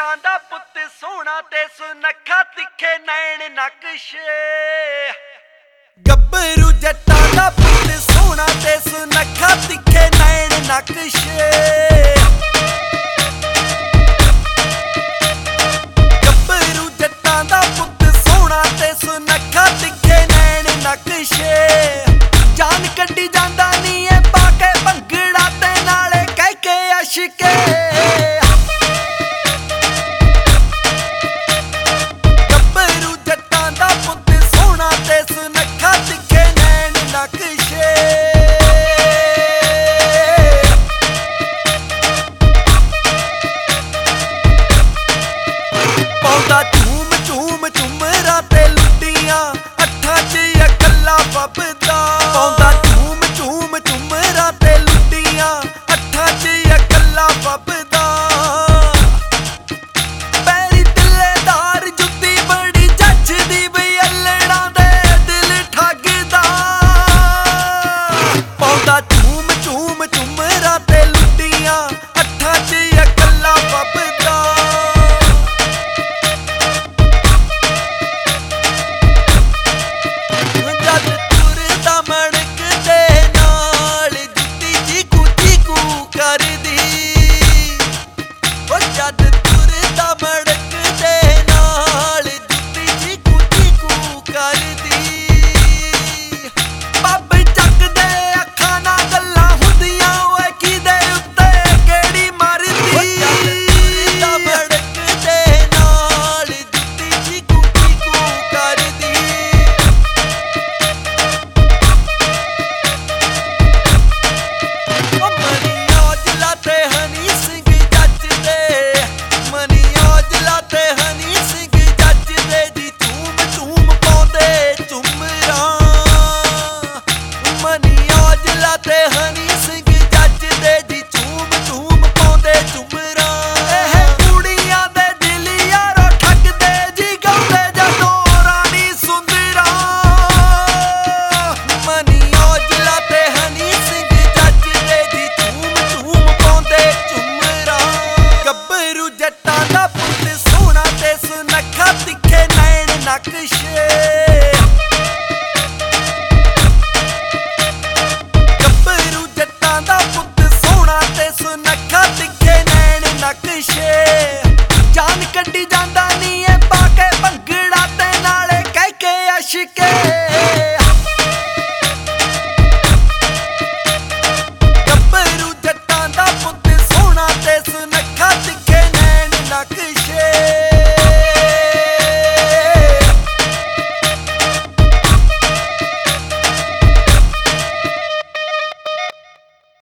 ਜੱਟਾਂ ਦਾ ਪੁੱਤ ਸੋਹਣਾ ਤੇ ਸੁਨੱਖਾ ਤਿੱਖੇ ਨੈਣ ਨਕਸ਼ੇ। ਗੱਭਰੂ ਜੱਟਾਂ ਦਾ ਪੁੱਤ ਸੋਹਣਾ ਤੇ ਸੁਨੱਖਾ ਤਿੱਖੇ ਨੈਣ ਨਕਸ਼ੇ। ਗੱਭਰੂ ਜੱਟਾਂ ਦਾ ਪੁੱਤ ਸੋਹਣਾ ਤੇ ਸੁਨੱਖਾ ਤਿੱਖੇ ਨੈਣ ਨਕਸ਼ੇ। ਜਾਨ ਕੱਢੀ ਜਾਂਦਾ ਨੀ ਏ ਪਾ ਕੇ ਭੰਗੜਾ ਤੇ ਨਾਲੇ ਕਹਿ ਕੇ ਅਸ਼ਕੇ। ਪਾਉਂਦਾ ਝੂਮ ਝੂਮ ਝੁਮਰਾਂ ਤੇ ਲੁੱਡੀਆਂ ਅੱਠਾਂ 'ਚ ਇਕੱਲਾ ਫੱਬਦਾ। ਪਾਉਂਦਾ ਝੂਮ ਝੂਮ ਝੁਮਰਾਂ ਤੇ ਲੁੱਡੀਆਂ ਅੱਠਾਂ 'ਚ ਇਕੱਲਾ ਫੱਬਦਾ। ਪੈਰੀ ਤਿੱਲੇਦਾਰ ਜੁੱਤੀ ਬੜੀ ਜੱਚਦੀ ਬਈ ਅਲੜਾਂ ਦੇ ਦਿਲ ਠੱਗਦਾ। ਪਾਉਂਦਾ ਝੂਮ ਝੂਮ ਝੁਮਰਾਂ ਤੇ ਲੁੱਡੀਆਂ ਅੱਠਾਂ 'ਚ ਇਕੱਲਾ ਫੱਬਦਾ। ਜੱਟਾਂ ਦਾ ਪੁੱਤ ਸੋਹਣਾ ਤੇ ਸੁਨੱਖਾ ਤਿੱਖੇ ਨੈਣ ਨਕਸ਼ੇ। ਗੱਭਰੂ ਜੱਟਾਂ ਦਾ ਪੁੱਤ ਸੋਹਣਾ ਤੇ ਸੁਨੱਖਾ ਤਿੱਖੇ ਨੈਣ ਨਕਸ਼ੇ। ਜਾਨ ਕੱਢੀ